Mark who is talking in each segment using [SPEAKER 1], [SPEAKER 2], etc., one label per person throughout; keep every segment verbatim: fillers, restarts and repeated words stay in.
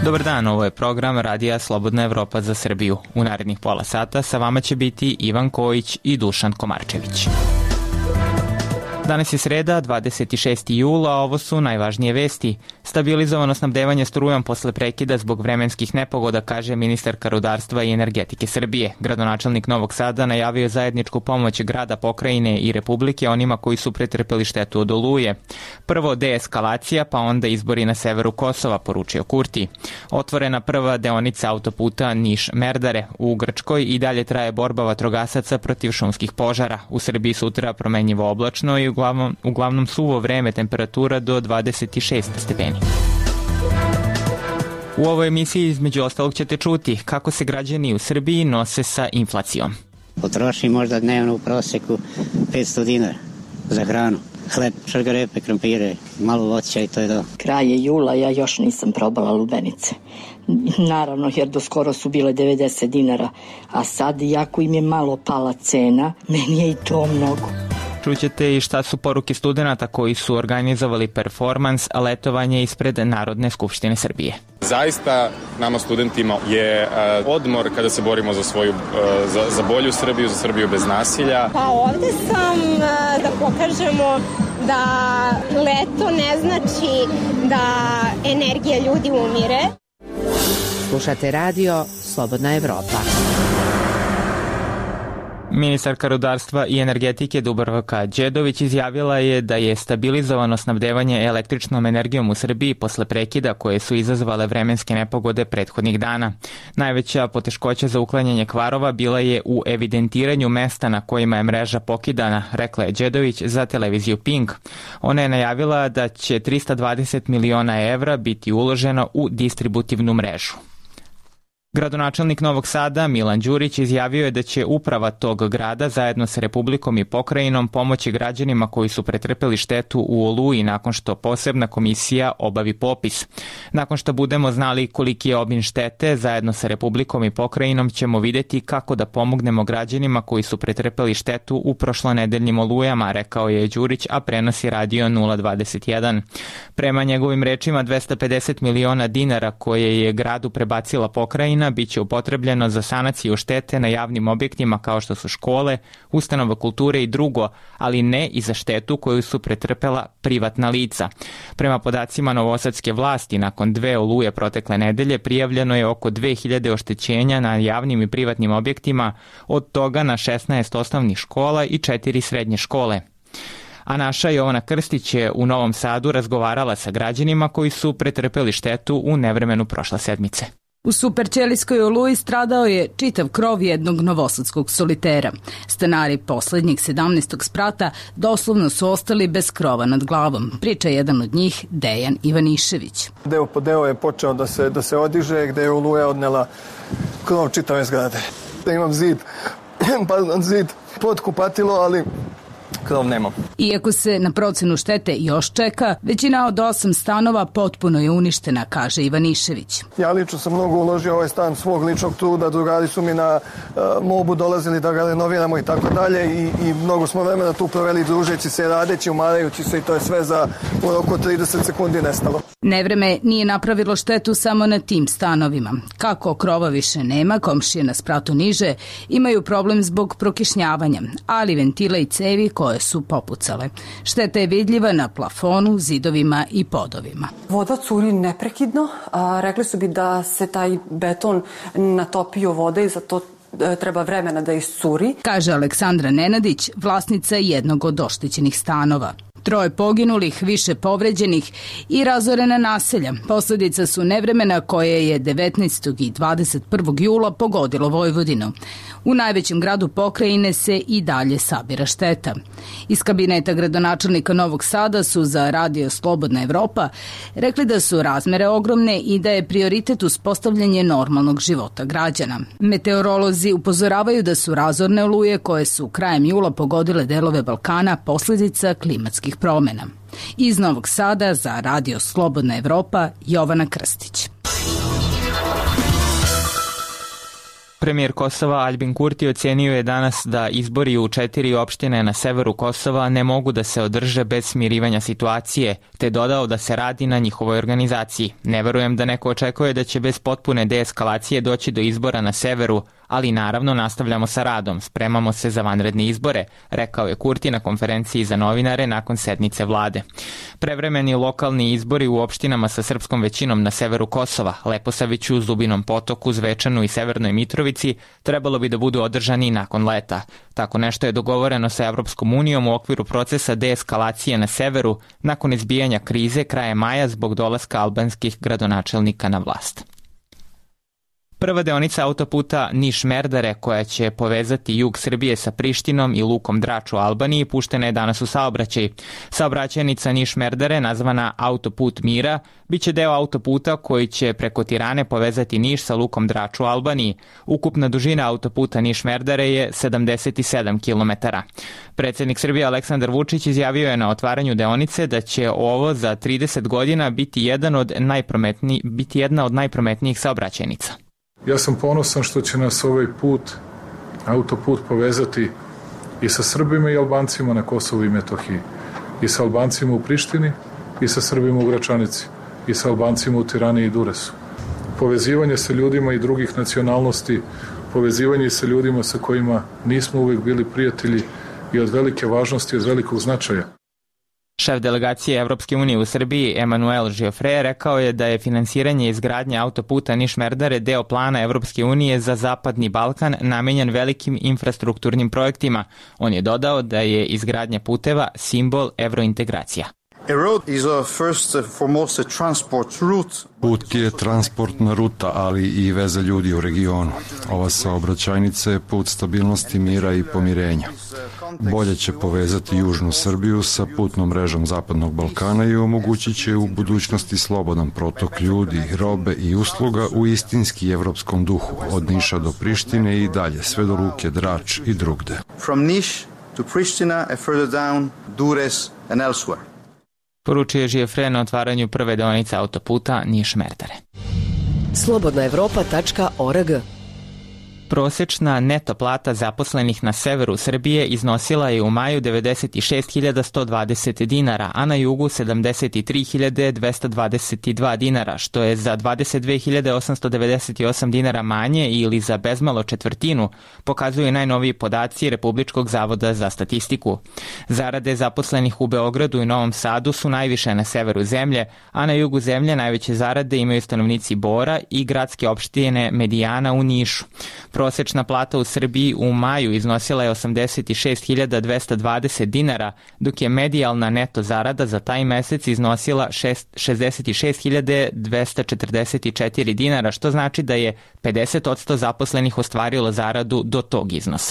[SPEAKER 1] Dobar dan, ovo je program Radija Slobodna Evropa za Srbiju. U narednih pola sata sa vama će biti Ivan Kojić i Dušan Komarčević. Danas je sreda, dvadeset šesti jul, a ovo su najvažnije vesti. Stabilizovano snabdevanje strujom posle prekida zbog vremenskih nepogoda, kaže ministarka rudarstva i energetike Srbije. Gradonačelnik Novog Sada najavio zajedničku pomoć grada, pokrajine i Republike onima koji su pretrpeli štetu od oluje. Prvo deeskalacija, pa onda izbori na severu Kosova, poručio Kurti. Otvorena prva deonica autoputa Niš-Merdare. U Grčkoj i dalje traje borba vatrogasaca protiv šumskih požara. U Srbiji sutra promenjivo oblačno i uglavnom, uglavnom suvo vreme, temperatura do dvadeset šest stepeni. U ovoj emisiji između ostalog ćete čuti kako se građani u Srbiji nose sa inflacijom.
[SPEAKER 2] Potroši možda dnevno u proseku petsto dinara za hranu. Hleb, šargarepe, krompire, malo voća i to je to.
[SPEAKER 3] Kraj je jula, ja još nisam probala lubenice. Naravno, jer do skoro su bile devedeset dinara, a sad, jako im je malo pala cena, meni je i to mnogo.
[SPEAKER 1] Čućete i šta su poruke studenta koji su organizovali performans, a letovanje ispred Narodne skupštine Srbije.
[SPEAKER 4] Zaista nama studentima je uh, odmor kada se borimo za svoju, uh, za, za bolju Srbiju, za Srbiju bez nasilja.
[SPEAKER 5] Pa ovde sam uh, da pokažemo da leto ne znači da energija ljudi umire.
[SPEAKER 6] Slušate radio Slobodna Evropa.
[SPEAKER 1] Ministarka rudarstva i energetike Dubravka Đedović izjavila je da je stabilizovano snabdevanje električnom energijom u Srbiji posle prekida koje su izazvale vremenske nepogode prethodnih dana. Najveća poteškoća za uklanjanje kvarova bila je u evidentiranju mesta na kojima je mreža pokidana, rekla je Đedović za televiziju Pink. Ona je najavila da će trista dvadeset miliona evra biti uloženo u distributivnu mrežu. Gradonačelnik Novog Sada Milan Đurić izjavio je da će uprava tog grada zajedno sa Republikom i pokrajinom pomoći građanima koji su pretrpeli štetu u oluji nakon što posebna komisija obavi popis. Nakon što budemo znali koliki je obim štete, zajedno sa Republikom i pokrajinom ćemo videti kako da pomognemo građanima koji su pretrpeli štetu u prošlonedeljnim olujama, rekao je Đurić, a prenosi radio nula dvadeset jedan. Prema njegovim rečima, dvesta pedeset miliona dinara koje je gradu prebacila pokrajina biće upotrebljeno za sanaciju štete na javnim objektima kao što su škole, ustanove kulture i drugo, ali ne i za štetu koju su pretrpela privatna lica. Prema podacima novosadske vlasti, nakon dve oluje protekle nedelje prijavljeno je oko dve hiljade oštećenja na javnim i privatnim objektima, od toga na šesnaest osnovnih škola i četiri srednje škole. A naša Jovana Krstić je u Novom Sadu razgovarala sa građanima koji su pretrpeli štetu u nevremenu prošle sedmice.
[SPEAKER 7] U Superćelijskoj oluji stradao je čitav krov jednog novosadskog solitera. Stanari poslednjeg sedamnaestog sprata doslovno su ostali bez krova nad glavom, priča jedan od njih, Dejan Ivanišević.
[SPEAKER 8] Deo po deo je počeo da se, da se odiže, gde je oluja odnela krov čitave zgrade. Da imam zid, pardon, zid pod kupatilo, ali krov nemam.
[SPEAKER 7] Iako se na procenu štete još čeka, većina od osam stanova potpuno je uništena, kaže Ivanišević.
[SPEAKER 8] Ja lično sam mnogo uložio ovaj stan svog ličnog truda, drugari su mi na uh, mobu dolazili da ga renoviramo i tako dalje i, i mnogo smo vremena tu proveli družeći se, radeći, umarajući se i to je sve za u roku trideset sekundi nestalo.
[SPEAKER 7] Nevreme nije napravilo štetu samo na tim stanovima. Kako krova više nema, komšije na spratu niže imaju problem zbog prokišnjavanja, ali ventile i cevi koje su popucale. Šteta je vidljiva na plafonu, zidovima i podovima.
[SPEAKER 9] Voda curi neprekidno, a rekli su bi da se taj beton natopio vode i zato treba vremena da iscuri,
[SPEAKER 7] kaže Aleksandra Nenadić, vlasnica jednog od oštećenih stanova. Troje poginulih, više povređenih i razorena naselja. Posledica su nevremena koje je devetnaestog i dvadeset prvog jula pogodilo Vojvodinu. U najvećem gradu pokrajine se i dalje sabira šteta. Iz kabineta gradonačelnika Novog Sada su za radio Slobodna Evropa rekli da su razmere ogromne i da je prioritet uspostavljanje normalnog života građana. Meteorolozi upozoravaju da su razorne oluje koje su krajem jula pogodile delove Balkana posledica klimatskih promena. Iz Novog Sada za radio Slobodna Evropa, Jovana Krstić. Slobodna Evropa, Jovana Krstić.
[SPEAKER 1] Premijer Kosova Aljbin Kurti ocenio je danas da izbori u četiri opštine na severu Kosova ne mogu da se održe bez smirivanja situacije, te dodao da se radi na njihovoj organizaciji. Ne verujem da neko očekuje da će bez potpune deeskalacije doći do izbora na severu, ali naravno nastavljamo sa radom, spremamo se za vanredne izbore, rekao je Kurti na konferenciji za novinare nakon sednice vlade. Prevremeni lokalni izbori u opštinama sa srpskom većinom na severu Kosova, Leposaviću, Zubinom Potoku, Zvečanu i Severnoj Mitrovici trebalo bi da budu održani nakon leta. Tako nešto je dogovoreno sa Evropskom unijom u okviru procesa deeskalacije na severu nakon izbijanja krize krajem maja zbog dolaska albanskih gradonačelnika na vlast. Prva deonica autoputa Niš-Merdare, koja će povezati jug Srbije sa Prištinom i lukom Drač u Albaniji, puštena je danas u saobraćaj. Saobraćajnica Niš-Merdare, nazvana Autoput Mira, bit će deo autoputa koji će preko Tirane povezati Niš sa lukom Drač u Albaniji. Ukupna dužina autoputa Niš-Merdare je sedamdeset sedam kilometara. Predsjednik Srbije Aleksandar Vučić izjavio je na otvaranju deonice da će ovo za trideset godina biti, jedan od najprometniji, biti jedna od najprometnijih saobraćajnica.
[SPEAKER 10] Ja sam ponosan što će nas ovaj put, autoput, povezati i sa Srbima i Albancima na Kosovu i Metohiji, i sa Albancima u Prištini, i sa Srbima u Gračanici, i sa Albancima u Tirani i Duresu. Povezivanje sa ljudima i drugih nacionalnosti, povezivanje sa ljudima sa kojima nismo uvijek bili prijatelji i od velike važnosti, od velikog značaja.
[SPEAKER 1] Šef delegacije Evropske unije u Srbiji, Emanuel Giofre, rekao je da je finansiranje izgradnje autoputa Niš-Merdare deo plana Evropske unije za Zapadni Balkan namenjen velikim infrastrukturnim projektima. On je dodao da je izgradnja puteva simbol evrointegracija.
[SPEAKER 11] Put je transportna ruta, ali i veza ljudi u regionu. Ova saobraćajnica je put stabilnosti, mira i pomirenja. Bolje će povezati južnu Srbiju sa putnom mrežom Zapadnog Balkana i omogućit će u budućnosti slobodan protok ljudi, robe i usluga u istinski evropskom duhu, od Niša do Prištine i dalje, sve do luke Drač i drugde.
[SPEAKER 12] From Niš to Pristina and further down, Dures and elsewhere.
[SPEAKER 1] Poručio je Giofre na otvaranju prve deonice autoputa Niš-Merdare.
[SPEAKER 6] slobodna evropa tačka org.
[SPEAKER 1] Prosečna neto plata zaposlenih na severu Srbije iznosila je u maju devedeset šest hiljada sto dvadeset dinara, a na jugu sedamdeset tri hiljade dvesta dvadeset dva dinara, što je za dvadeset dve hiljade osamsto devedeset osam dinara manje ili za bezmalo četvrtinu, pokazuju najnoviji podaci Republičkog zavoda za statistiku. Zarade zaposlenih u Beogradu i Novom Sadu su najviše na severu zemlje, a na jugu zemlje najveće zarade imaju stanovnici Bora i gradske opštine Medijana u Nišu. Prosečna plata u Srbiji u maju iznosila je osamdeset šest hiljada dvesta dvadeset dinara, dok je medijalna neto zarada za taj mesec iznosila šezdeset šest hiljada dvesta četrdeset četiri dinara, što znači da je pedeset posto zaposlenih ostvarilo zaradu do tog iznosa.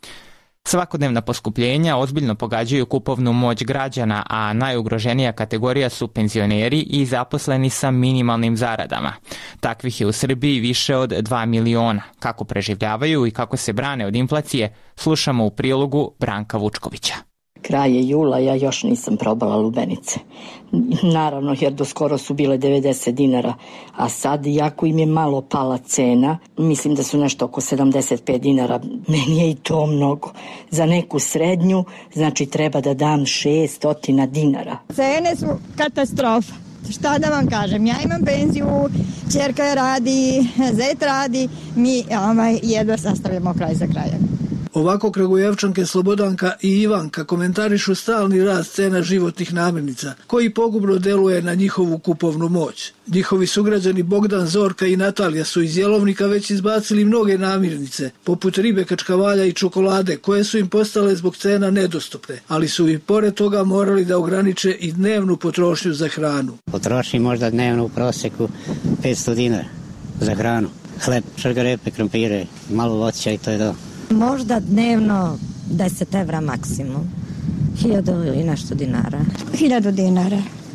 [SPEAKER 1] Svakodnevna poskupljenja ozbiljno pogađaju kupovnu moć građana, a najugroženija kategorija su penzioneri i zaposleni sa minimalnim zaradama. Takvih je u Srbiji više od dva miliona. Kako preživljavaju i kako se brane od inflacije, slušamo u prilogu Branka Vučkovića.
[SPEAKER 3] Kraj je jula, ja još nisam probala lubenice. Naravno, jer do skoro su bile devedeset dinara, a sad, jako im je malo pala cena, mislim da su nešto oko sedamdeset pet dinara, meni je i to mnogo. Za neku srednju, znači treba da dam šesto dinara.
[SPEAKER 13] Cene su katastrofa. Šta da vam kažem, ja imam penziju, ćerka radi, zet radi, mi ovaj, jedva sastavljamo kraj za krajem.
[SPEAKER 14] Ovako Kragujevčanke Slobodanka i Ivanka komentarišu stalni rast cena životnih namirnica, koji pogubno deluje na njihovu kupovnu moć. Njihovi sugrađani Bogdan, Zorka i Natalija su iz jelovnika već izbacili mnoge namirnice, poput ribe, kačkavalja i čokolade, koje su im postale zbog cena nedostupne, ali su i pored toga morali da ograniče i dnevnu potrošnju za hranu.
[SPEAKER 2] Potroši možda dnevno u proseku petsto dinara za hranu. Hleb, šargarepe, krompire, malo voća i to je to.
[SPEAKER 15] Možda dnevno deset evra maksimum. Hiljadu i nešto dinara.
[SPEAKER 13] Hiljadu dinara.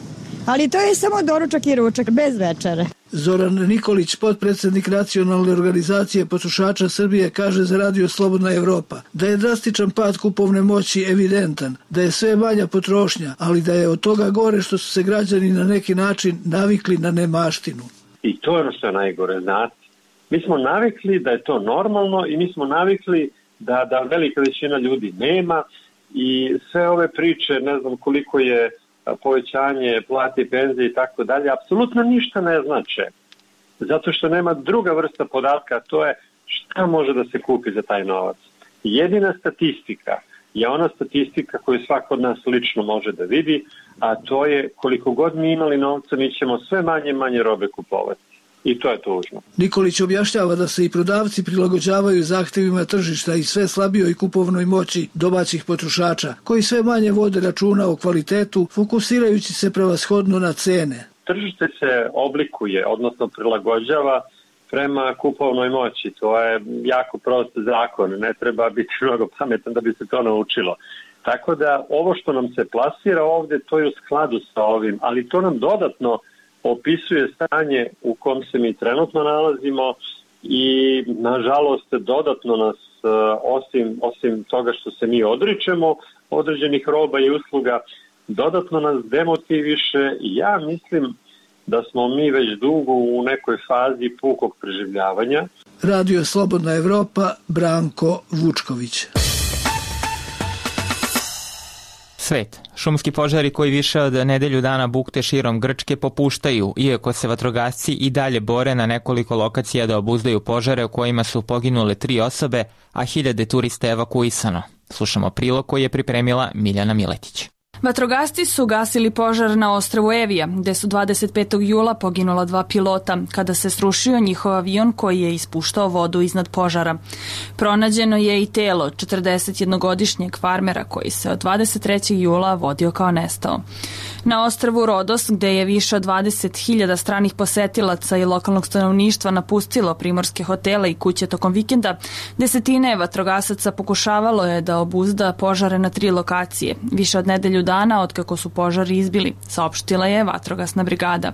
[SPEAKER 13] Ali to je samo doručak i ručak, bez večere.
[SPEAKER 14] Zoran Nikolić, potpredsjednik Nacionalne organizacije potrošača Srbije, kaže za Radio Slobodna Evropa da je drastičan pad kupovne moći evidentan, da je sve manja potrošnja, ali da je od toga gore što su se građani na neki način navikli na nemaštinu.
[SPEAKER 16] I to je ono što je najgore, znati. Mi smo navikli da je to normalno i mi smo navikli da, da velika većina ljudi nema i sve ove priče, ne znam koliko je povećanje plate i penzije i tako dalje, apsolutno ništa ne znače. Zato što nema druga vrsta podatka, to je šta može da se kupi za taj novac. Jedina statistika je ona statistika koju svako od nas lično može da vidi, a to je koliko god mi imali novca, mi ćemo sve manje i manje robe kupovati. I to je tužno.
[SPEAKER 14] Nikolić objašnjava da se i prodavci prilagođavaju zahtevima tržišta i sve slabijoj kupovnoj moći domaćih potrošača, koji sve manje vode računa o kvalitetu, fokusirajući se prevashodno na cene.
[SPEAKER 16] Tržište se oblikuje, odnosno prilagođava prema kupovnoj moći. To je jako prost zakon, ne treba biti mnogo pametan da bi se to naučilo. Tako da ovo što nam se plasira ovde, to je u skladu sa ovim, ali to nam dodatno opisuje stanje u kom se mi trenutno nalazimo i nažalost dodatno nas, osim, osim toga što se mi odričemo određenih roba i usluga, dodatno nas demotiviše i ja mislim da smo mi već dugo u nekoj fazi pukog preživljavanja.
[SPEAKER 14] Radio Slobodna Evropa, Branko Vučković.
[SPEAKER 1] Svet. Šumski požari koji više od nedelju dana bukte širom Grčke popuštaju, iako se vatrogasci i dalje bore na nekoliko lokacija da obuzdaju požare u kojima su poginule tri osobe, a hiljade turista evakuisano. Slušamo prilog koji je pripremila Miljana Miletić.
[SPEAKER 17] Vatrogasci su gasili požar na ostrvu Evija, gde su dvadeset petog jula poginula dva pilota, kada se srušio njihov avion koji je ispuštao vodu iznad požara. Pronađeno je i telo četrdesetjednogodišnjeg farmera koji se od dvadeset trećeg jula vodio kao nestao. Na ostrvu Rodos, gde je više od dvadeset hiljada stranih posetilaca i lokalnog stanovništva napustilo primorske hotele i kuće tokom vikenda, desetine vatrogasaca pokušavalo je da obuzda požare na tri lokacije, više od nedelju dana od kako su požari izbili, saopštila je vatrogasna brigada.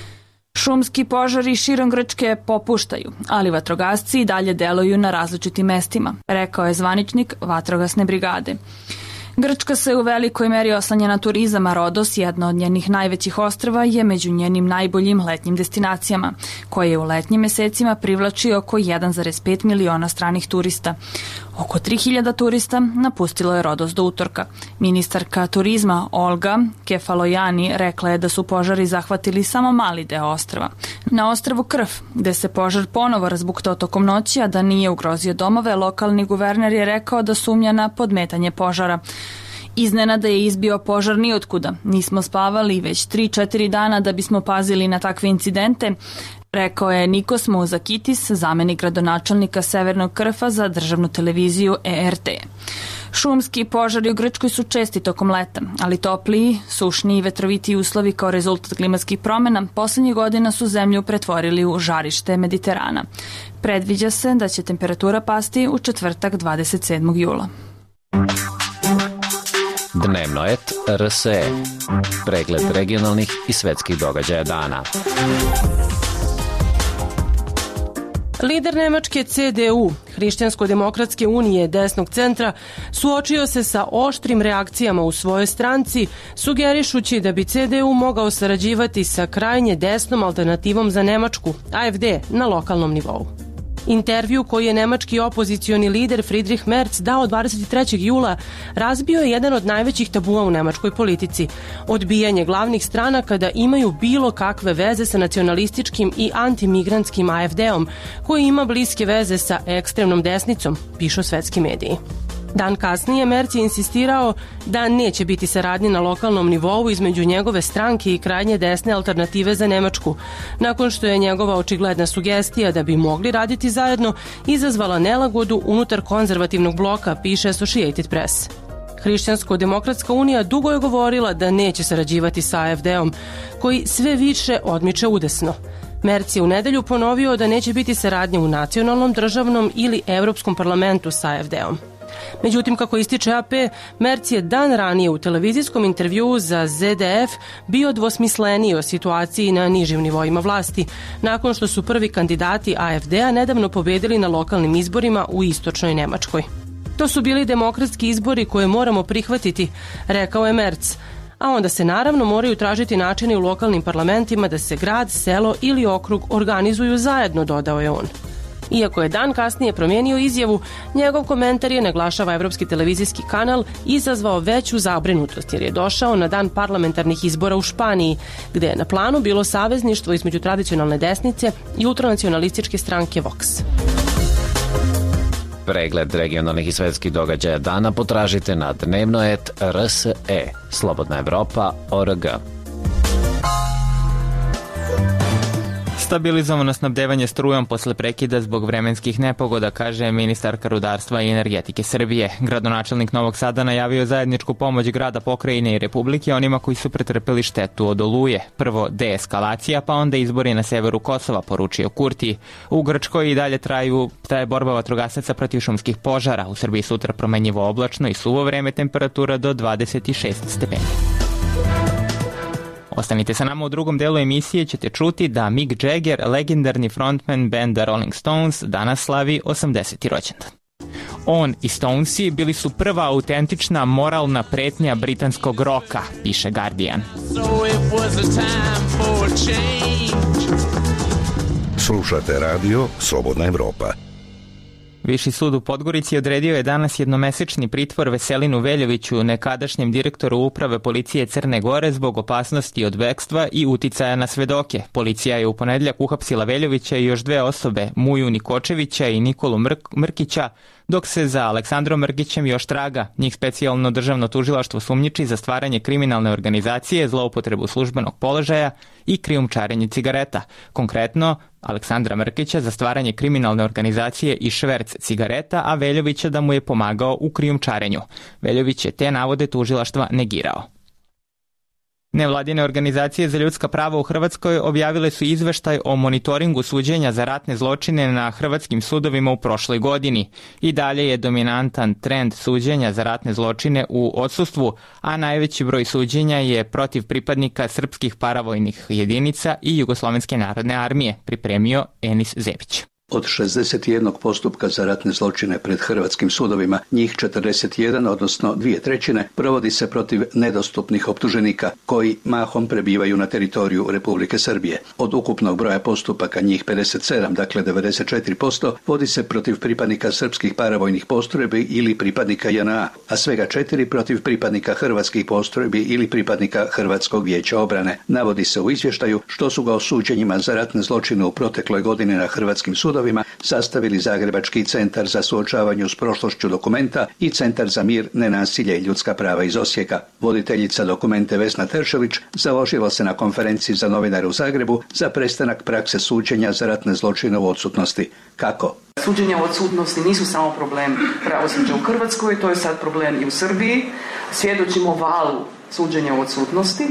[SPEAKER 17] Šumski požari širom Grčke popuštaju, ali vatrogasci i dalje deluju na različitim mestima, rekao je zvaničnik vatrogasne brigade. Grčka se u velikoj meri oslanja na turizam, a Rodos, jedno od njenih najvećih ostrva, je među njenim najboljim letnjim destinacijama, koje u letnjim mesecima privlači oko jedan zarez pet miliona stranih turista. Oko tri hiljade turista napustilo je Rodos do utorka. Ministarka turizma Olga Kefalojani rekla je da su požari zahvatili samo mali deo ostrva. Na ostrvu Krf, gde se požar ponovo razbuktao tokom noći, a da nije ugrozio domove, lokalni guverner je rekao da sumnja na podmetanje požara. Iznenada je izbio požar nijotkuda. Nismo spavali već tri četiri dana da bismo pazili na takve incidente, rekao je Nikos Mouzakitis, zamenik gradonačelnika Severnog Krfa za državnu televiziju E R T. Šumski požari u Grčkoj su česti tokom leta, ali topliji, sušni i vetroviti uslovi kao rezultat klimatskih promjena poslednjih godina su zemlju pretvorili u žarište Mediterana. Predviđa se da će temperatura pasti u četvrtak dvadeset sedmog jula.
[SPEAKER 18] Dnevno et R S E. Pregled regionalnih i svetskih događaja dana.
[SPEAKER 19] Lider Nemačke C D U, Hrišćansko-demokratske unije desnog centra, suočio se sa oštrim reakcijama u svojoj stranci, sugerišući da bi C D U mogao sarađivati sa krajnje desnom alternativom za Nemačku, A F D, na lokalnom nivou. Intervju koji je nemački opozicioni lider Friedrich Merz dao dvadeset trećeg jula razbio je jedan od najvećih tabua u nemačkoj politici. Odbijanje glavnih stranaka da imaju bilo kakve veze sa nacionalističkim i antimigrantskim A F D-om, koji ima bliske veze sa ekstremnom desnicom, pišu svetski mediji. Dan kasnije Merz je insistirao da neće biti saradnje na lokalnom nivou između njegove stranke i krajnje desne alternative za Nemačku, nakon što je njegova očigledna sugestija da bi mogli raditi zajedno izazvala nelagodu unutar konzervativnog bloka, piše Associated Press. Hrišćansko-demokratska unija dugo je govorila da neće sarađivati sa A F D-om, koji sve više odmiče udesno. Merz je u nedelju ponovio da neće biti saradnje u nacionalnom, državnom ili Evropskom parlamentu sa A F D-om. Međutim, kako ističe A P, Merz je dan ranije u televizijskom intervjuu za Z D F bio dvosmisleniji o situaciji na nižim nivoima vlasti, nakon što su prvi kandidati A F D-a nedavno pobedili na lokalnim izborima u istočnoj Nemačkoj. To su bili demokratski izbori koje moramo prihvatiti, rekao je Merz, a onda se naravno moraju tražiti načini u lokalnim parlamentima da se grad, selo ili okrug organizuju zajedno, dodao je on. Iako je dan kasnije promijenio izjavu, njegov komentar je, naglašava evropski televizijski kanal, izazvao veću zabrinutost jer je došao na dan parlamentarnih izbora u Španiji, gde je na planu bilo savezništvo između tradicionalne desnice i ultranacionalističke stranke Vox.
[SPEAKER 18] Pregled regionalnih i svetskih događaja dana potražite na dnevnoet R S E, Slobodna Evropa, O R G.
[SPEAKER 1] Stabilizovano snabdevanje strujom posle prekida zbog vremenskih nepogoda, kaže ministarka rudarstva i energetike Srbije. Gradonačelnik Novog Sada najavio zajedničku pomoć grada, pokrajine i Republike onima koji su pretrpeli štetu od oluje. Prvo deeskalacija, pa onda izbori na severu Kosova, poručio Kurti. U Grčkoj i dalje traju, traje borba vatrogasaca protiv šumskih požara. U Srbiji sutra promenjivo oblačno i suvo vreme, temperatura do dvadeset šest stepeni. Ostanite sa nama, u drugom delu emisije ćete čuti da Mick Jagger, legendarni frontman benda Rolling Stones, danas slavi osamdeseti rođendan. On i Stonesi bili su prva autentična moralna pretnja britanskog roka, piše Guardian.
[SPEAKER 20] Slušate radio Slobodna Evropa.
[SPEAKER 1] Viši sud u Podgorici odredio je danas jednomesečni pritvor Veselinu Veljoviću, nekadašnjem direktoru uprave policije Crne Gore, zbog opasnosti od bekstva i uticaja na svedoke. Policija je u ponedjeljak uhapsila Veljovića i još dve osobe, Muju Nikočevića i Nikolu Mrk- Mrkića, dok se za Aleksandrom Mrkićem još traga. Njih specijalno državno tužilaštvo sumnjiči za stvaranje kriminalne organizacije, zloupotrebu službenog položaja i krijumčarenje cigareta. Konkretno, Aleksandra Mrkića za stvaranje kriminalne organizacije i šverc cigareta, a Veljovića da mu je pomagao u krijumčarenju. Veljović je te navode tužilaštva negirao. Nevladine organizacije za ljudska prava u Hrvatskoj objavile su izveštaj o monitoringu suđenja za ratne zločine na hrvatskim sudovima u prošloj godini. I dalje je dominantan trend suđenja za ratne zločine u odsustvu, a najveći broj suđenja je protiv pripadnika srpskih paravojnih jedinica i Jugoslovenske narodne armije, pripremio Enis Zebić.
[SPEAKER 21] Od šezdeset jednog postupka za ratne zločine pred hrvatskim sudovima, njih četrdeset jedan, odnosno dvije trećine, provodi se protiv nedostupnih optuženika, koji mahom prebivaju na teritoriju Republike Srbije. Od ukupnog broja postupaka, njih pedeset sedam, dakle devedeset četiri posto, vodi se protiv pripadnika srpskih paravojnih postrojbi ili pripadnika J N A, a svega četiri protiv pripadnika hrvatskih postrojbi ili pripadnika Hrvatskog vijeća obrane. Navodi se u izvještaju što su ga o suđenjima za ratne zločine u protekloj godini na hrvatskim sudovima sastavili Zagrebački centar za suočavanje s prošlošću Dokumenta i Centar za mir, nenasilje i ljudska prava iz Osijeka. Voditeljica Dokumente Vesna Teršelić založila se na konferenciji za novinare u Zagrebu za prestanak prakse suđenja za ratne zločine u odsutnosti. Kako?
[SPEAKER 22] Suđenja u odsutnosti nisu samo problem pravosuđa u Hrvatskoj, to je sad problem i u Srbiji. Svjedočimo valu suđenja u odsutnosti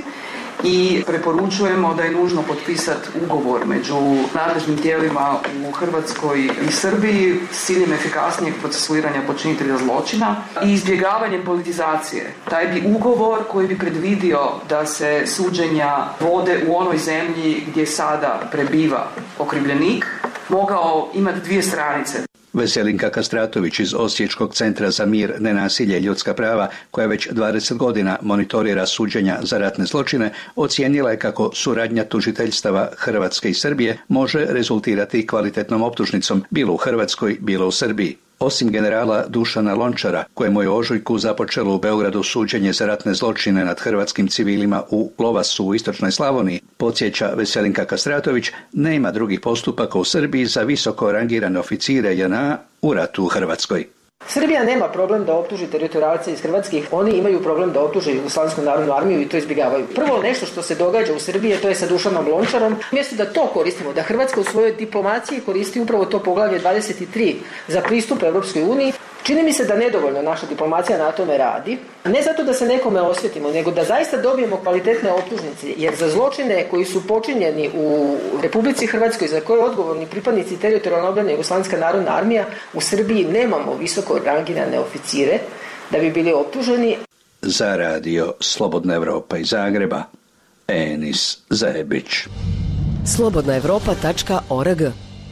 [SPEAKER 22] i preporučujemo da je nužno potpisati ugovor među nadležnim tijelima u Hrvatskoj i Srbiji s ciljem efikasnijeg procesuiranja počinitelja zločina i izbjegavanjem politizacije. Taj bi ugovor koji bi predvidio da se suđenja vode u onoj zemlji gdje sada prebiva okrivljenik mogao imati dvije stranice.
[SPEAKER 21] Veselinka Kastratović iz Osječkog centra za mir, nenasilje i ljudska prava, koja već dvadeset godina monitorira suđenja za ratne zločine, ocijenila je kako suradnja tužiteljstava Hrvatske i Srbije može rezultirati kvalitetnom optužnicom, bilo u Hrvatskoj, bilo u Srbiji. Osim generala Dušana Lončara, kojemu je u ožujku započelo u Beogradu suđenje za ratne zločine nad hrvatskim civilima u Lovasu u istočnoj Slavoniji, podsjeća Veselinka Kastratović, nema drugih postupaka u Srbiji za visoko rangirane oficire J N A u ratu u Hrvatskoj.
[SPEAKER 23] Srbija nema problem da optuži teritorijalce iz Hrvatskih, oni imaju problem da optuže Jugoslavensku narodnu armiju i to izbjegavaju. Prvo nešto što se događa u Srbiji, to je sa Dušanom Lončarom. Umjesto da to koristimo, da Hrvatska u svojoj diplomaciji koristi upravo to poglavlje dvadeset tri za pristup Europskoj uniji, čini mi se da nedovoljno naša diplomacija na tome radi. Ne zato da se nekome osvetimo, nego da zaista dobijemo kvalitetne optužnice, jer za zločine koji su počinjeni u Republici Hrvatskoj, za koje odgovorni pripadnici teritorijalne obrane Jugoslovenska narodna armija, u Srbiji nemamo visoko rangirane oficire da bi bili optuženi.
[SPEAKER 21] Za radio Slobodna Evropa iz Zagreba, Enis Zebić.
[SPEAKER 6] slobodna evropa tačka org.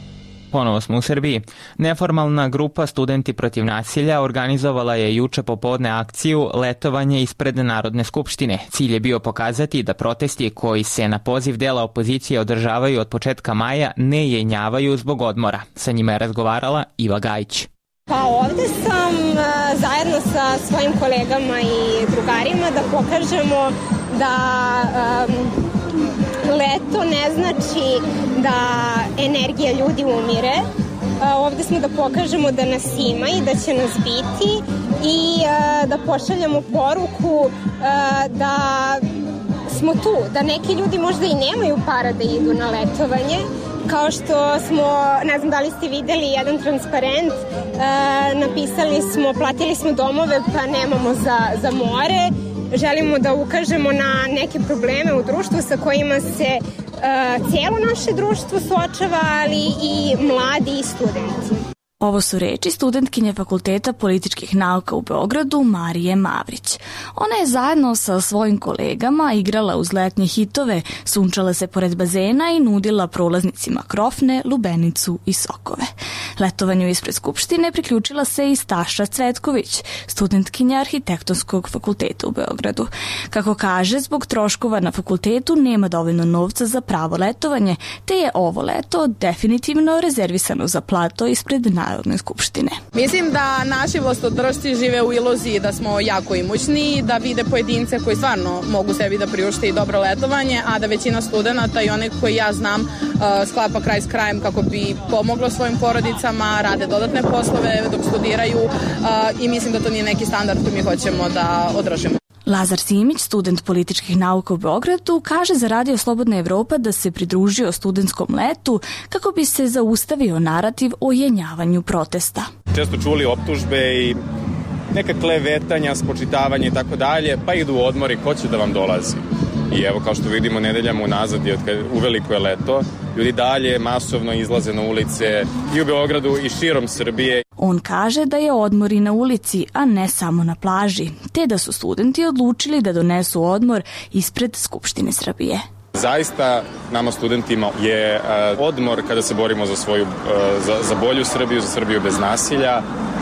[SPEAKER 1] Ponovo smo u Srbiji. Neformalna grupa Studenti protiv nasilja organizovala je juče popodne akciju Letovanje ispred Narodne skupštine. Cilj je bio pokazati da protesti koji se na poziv dela opozicije održavaju od početka maja ne jenjavaju zbog odmora. Sa njima je razgovarala Iva Gajić.
[SPEAKER 4] Pa ovde sam zajedno sa svojim kolegama i drugarima da pokažemo da um, leto ne znači da energija ljudi umire. Ovde smo da pokažemo da nas ima i da će nas biti i da pošaljemo poruku da smo tu, da neki ljudi možda i nemaju para da idu na letovanje, kao što smo, ne znam da li ste videli jedan transparent, napisali smo, platili smo domove pa nemamo za, za more. Želimo da ukažemo na neke probleme u društvu sa kojima se uh, cijelo naše društvo suočava, ali i mladi i studenti.
[SPEAKER 17] Ovo su reči studentkinje Fakulteta političkih nauka u Beogradu Marije Mavrić. Ona je zajedno sa svojim kolegama igrala uz letnje hitove, sunčala se pored bazena i nudila prolaznicima krofne, lubenicu i sokove. Letovanju ispred Skupštine priključila se i Staša Cvetković, studentkinja Arhitektonskog fakulteta u Beogradu. Kako kaže, zbog troškova na fakultetu nema dovoljno novca za pravo letovanje, te je ovo leto definitivno rezervisano za plato ispred Narodne skupštine.
[SPEAKER 5] Mislim da naši vlastodržci žive u iluziji da smo jako imućni, da vide pojedince koji stvarno mogu sebi da priušte i dobro letovanje, a da većina studenta i onih koji ja znam sklapa kraj s krajem kako bi pomoglo svojim porodicama, rade dodatne poslove dok studiraju i mislim da to nije neki standard koji mi hoćemo da održimo.
[SPEAKER 17] Lazar Simić, student političkih nauka u Beogradu, kaže za Radio Slobodna Evropa da se pridružio studentskom letu kako bi se zaustavio narativ o jenjavanju protesta.
[SPEAKER 8] Često čuli optužbe i neka klevetanja, spočitavanje i tako dalje, pa idu u odmor i ko će da vam dolazi. I evo, kao što vidimo, nedeljama unazad je uveliko je leto, ljudi dalje masovno izlaze na ulice i u Beogradu i širom Srbije.
[SPEAKER 17] On kaže da je odmor i na ulici, a ne samo na plaži, te da su studenti odlučili da donesu odmor ispred Skupštine Srbije.
[SPEAKER 8] Zaista nama studentima je uh, odmor kada se borimo za svoju, uh, za, za bolju Srbiju, za Srbiju bez nasilja,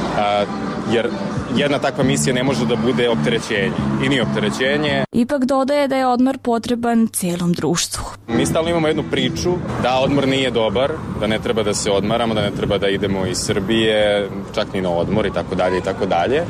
[SPEAKER 8] uh, jer jedna takva misija ne može da bude opterećenje i nije opterećenje.
[SPEAKER 17] Ipak dodaje da je odmor potreban celom društvu.
[SPEAKER 8] Mi stalno imamo jednu priču da odmor nije dobar, da ne treba da se odmaramo, da ne treba da idemo iz Srbije, čak ni na odmor i tako dalje i tako dalje.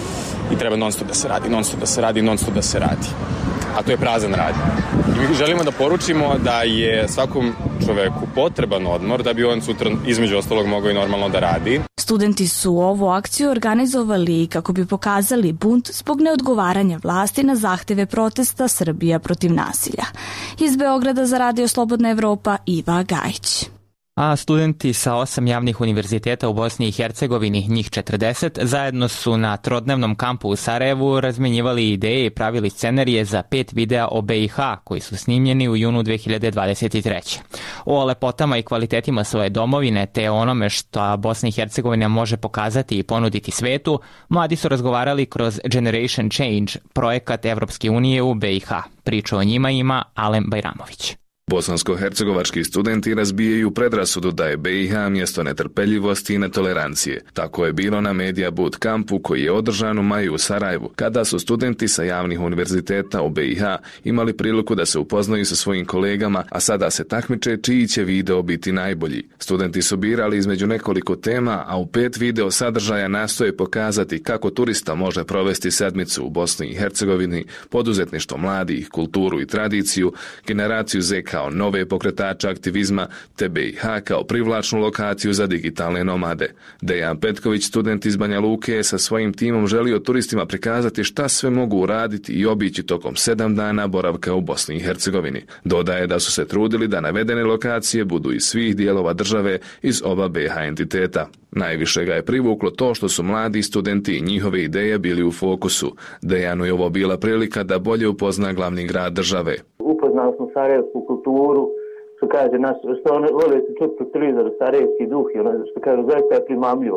[SPEAKER 8] I treba non stop da se radi, non stop da se radi, non stop da se radi. A to je prazan rad. I mi želimo da poručimo da je svakom čoveku potreban odmor da bi on sutra između ostalog mogao i normalno da radi.
[SPEAKER 17] Studenti su ovu akciju organizovali kako bi pokazali bunt zbog neodgovaranja vlasti na zahteve protesta Srbija protiv nasilja. Iz Beograda za Radio Slobodna Evropa Iva Gajić.
[SPEAKER 1] A studenti sa osam javnih univerziteta u Bosni i Hercegovini, njih četrdeset, zajedno su na trodnevnom kampu u Sarajevu razmenjivali ideje i pravili scenarije za pet videa o B i H koji su snimljeni u junu dve hiljade dvadeset treće. O lepotama i kvalitetima svoje domovine te onome što Bosna i Hercegovina može pokazati i ponuditi svetu, mladi su razgovarali kroz Generation Change, projekat Evropske unije u B i H. Priču o njima ima Alen Bajramović.
[SPEAKER 24] Bosansko-hercegovački studenti razbijaju predrasudu da je B i H mjesto netrpeljivosti i netolerancije. Tako je bilo na Media Boot kampu koji je održan u maju u Sarajevu, kada su studenti sa javnih univerziteta u B i H imali priliku da se upoznaju sa svojim kolegama, a sada se takmiče čiji će video biti najbolji. Studenti su birali između nekoliko tema, a u pet video sadržaja nastoje pokazati kako turista može provesti sedmicu u Bosni i Hercegovini, poduzetništvo mladih, kulturu i tradiciju, generaciju Z kao nove pokretače aktivizma, te B i H kao privlačnu lokaciju za digitalne nomade. Dejan Petković, student iz Banja Luke, je sa svojim timom želio turistima prikazati šta sve mogu uraditi i obići tokom sedam dana boravka u Bosni i Hercegovini. Dodaje da su se trudili da navedene lokacije budu iz svih dijelova države iz oba B i H entiteta. Najviše ga je privuklo to što su mladi studenti i njihove ideje bili u fokusu. Dejanu je ovo bila prilika da bolje upozna glavni grad države.
[SPEAKER 25] Upoznali smo sarajevsku kulturu, što kaže, naš, što one vole se čuti po televizoru, sarajevski duh, i ono što kaže, zaista je primamljivo.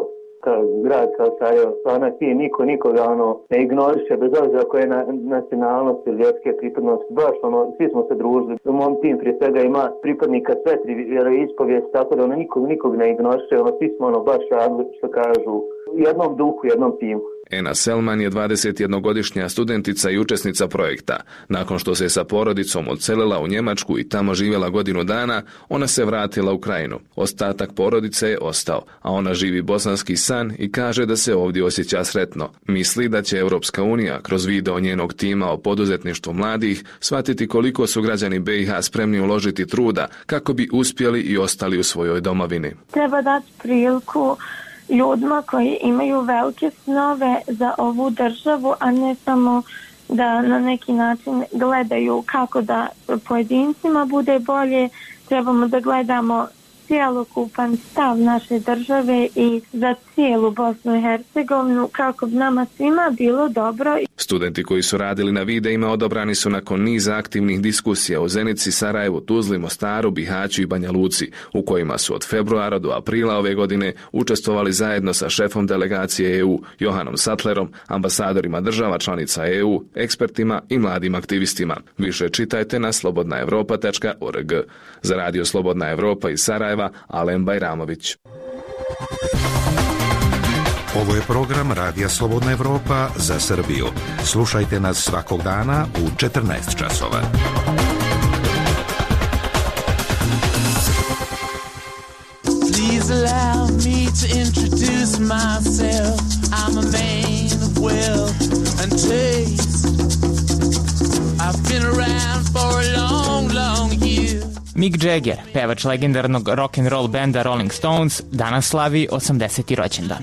[SPEAKER 25] kao grad kao Sarajevo, stvarno ti niko nikoga ono ne ignoriše bez obzira koje je na, nacionalnost ili vjerske pripadnosti, baš ono, svi smo se družili. U mom tim prije svega ima pripadnika sve tri vjeroispovijesti, tako da ono nikog nikog ne ignoriše, ono svi smo ono baš radili, što kažu, u jednom duhu, u jednom timu.
[SPEAKER 24] Ena Selman je dvadesetjednogodišnja studentica i učesnica projekta. Nakon što se sa porodicom odselila u Njemačku i tamo živjela godinu dana, ona se vratila u Krajinu. Ostatak porodice je ostao, a ona živi bosanski san i kaže da se ovdje osjeća sretno. Misli da će Europska unija kroz video njenog tima o poduzetništvu mladih shvatiti koliko su građani B i H spremni uložiti truda kako bi uspjeli i ostali u svojoj domovini.
[SPEAKER 7] Treba dati priliku ljudima koji imaju velike snove za ovu državu, a ne samo da na neki način gledaju kako da pojedincima bude bolje. Trebamo da gledamo cijelokupan stav naše države i za cijelu Bosnu i Hercegovinu kako bi nama svima bilo dobro.
[SPEAKER 24] Studenti koji su radili na videima odabrani su nakon niza aktivnih diskusija u Zenici, Sarajevu, Tuzli, Mostaru, Bihaću i Banja Luci, u kojima su od februara do aprila ove godine učestvovali zajedno sa šefom delegacije E U, Johanom Sattlerom, ambasadorima država članica E U, ekspertima i mladim aktivistima. Više čitajte na slobodna evropa tačka org. Za Radio Slobodna Evropa iz Sarajeva, Alen Bajramović.
[SPEAKER 20] Ovo je program Radija Slobodna Evropa za Srbiju. Slušajte nas svakog dana u četrnaest časova.
[SPEAKER 9] Please allow me to introduce myself. I'm a man of wealth and taste. I've been around for a long, long year.
[SPEAKER 1] Mick Jagger, pevač legendarnog rock'n'roll benda Rolling Stones, danas slavi osamdeseti rođendan.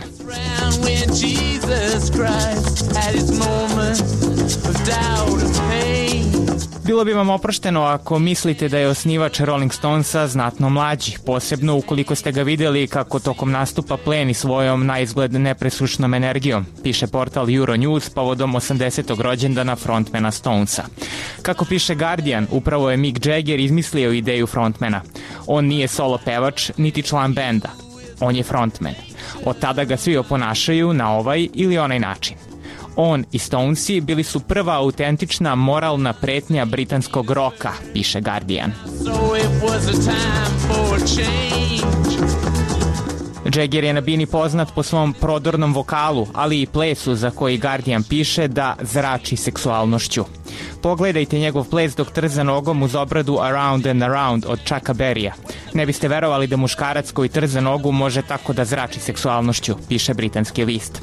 [SPEAKER 1] Bilo bi vam oprošteno ako mislite da je osnivač Rolling Stonesa znatno mlađi, posebno ukoliko ste ga vidjeli kako tokom nastupa pleni svojom na izgled nepresušnom energijom, piše portal Euronews povodom osamdesetog rođendana frontmana Stonesa. Kako piše Guardian, upravo je Mick Jagger izmislio ideju frontmana. On nije solo pevač, niti član benda. On je frontman. Od tada ga svi oponašaju na ovaj ili onaj način. On i Stonesi bili su prva autentična moralna pretnja britanskog roka, piše Guardian. Jagger je na bini poznat po svom prodornom vokalu, ali i plesu za koji Guardian piše da zrači seksualnošću. Pogledajte njegov ples dok trza nogom uz obradu Around and Around od Chucka Berrya. Ne biste verovali da muškarac koji trza nogu može tako da zrači seksualnošću, piše britanski list.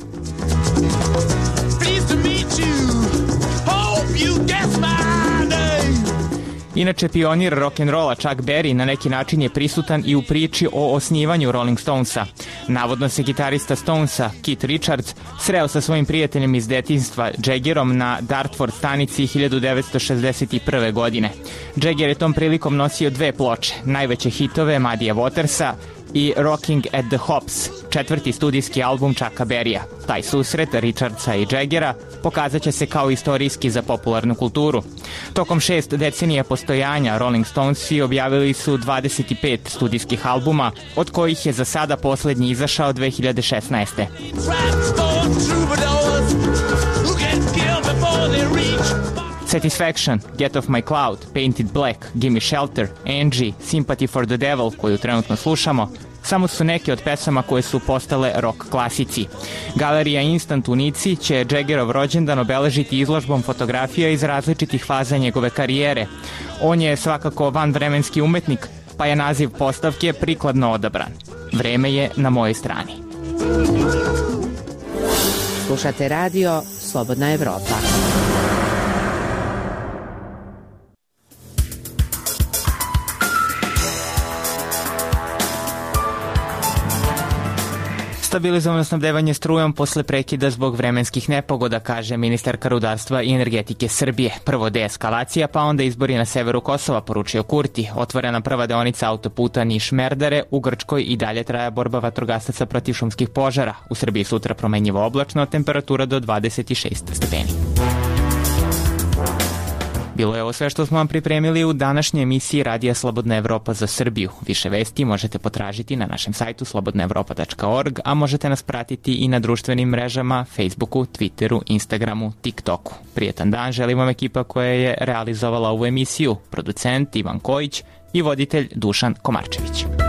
[SPEAKER 1] Inače, pionir rock'n'rolla Chuck Berry na neki način je prisutan i u priči o osnivanju Rolling Stonesa. Navodno se gitarista Stonesa, Keith Richards, sreo sa svojim prijateljem iz detinjstva Jaggerom na Dartford stanici hiljadu devetsto šezdeset prve. godine. Jagger je tom prilikom nosio dve ploče, najveće hitove Muddyja Watersa i Rocking at the Hops, četvrti studijski album Chucka Berrya. Taj susret Richardsa i Jaggera pokazat će se kao istorijski za popularnu kulturu. Tokom šest decenija postojanja Rolling Stonesi objavili su dvadeset pet studijskih albuma, od kojih je za sada posljednji izašao dve hiljade šesnaeste. Satisfaction, Get Off My Cloud, Painted Black, Gimme Shelter, Angie, Sympathy for the Devil, koju trenutno slušamo, samo su neke od pesama koje su postale rock klasici. Galerija Instant u Nici će Jaggerov rođendan obeležiti izložbom fotografija iz različitih faza njegove karijere. On je svakako vanvremenski umetnik, pa je naziv postavke prikladno odabran. Vreme je na mojoj strani.
[SPEAKER 6] Slušate radio Slobodna Evropa.
[SPEAKER 1] Stabilizovano snabdevanje strujom posle prekida zbog vremenskih nepogoda, kaže ministarka rudarstva i energetike Srbije. Prvo deeskalacija, pa onda izbori na severu Kosova, poručio Kurti. Otvorena prva deonica autoputa Niš-Merdare, u Grčkoj i dalje traja borba vatrogasaca protiv šumskih požara. U Srbiji sutra promenjivo oblačno, temperatura do dvadeset šest stepeni. Bilo je ovo sve što smo vam pripremili u današnjoj emisiji Radija Slobodna Evropa za Srbiju. Više vesti možete potražiti na našem sajtu slobodna evropa tačka org, a možete nas pratiti i na društvenim mrežama Facebooku, Twitteru, Instagramu, TikToku. Prijetan dan želim vam ekipa koja je realizovala ovu emisiju, producent Ivan Kojić i voditelj Dušan Komarčević.